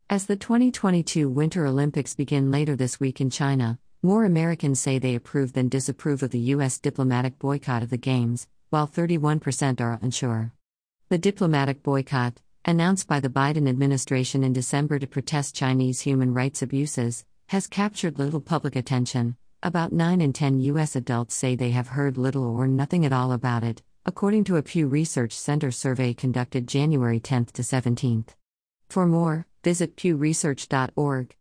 As the 2022 Winter Olympics begin later this week in China, more Americans say they approve than disapprove of the U.S. diplomatic boycott of the Games, while 31% are unsure. The diplomatic boycott, announced by the Biden administration in December to protest Chinese human rights abuses, has captured little public attention. About 9 in 10 U.S. adults say they have heard little or nothing at all about it, according to a Pew Research Center survey conducted January 10 to 17. For more, visit pewresearch.org.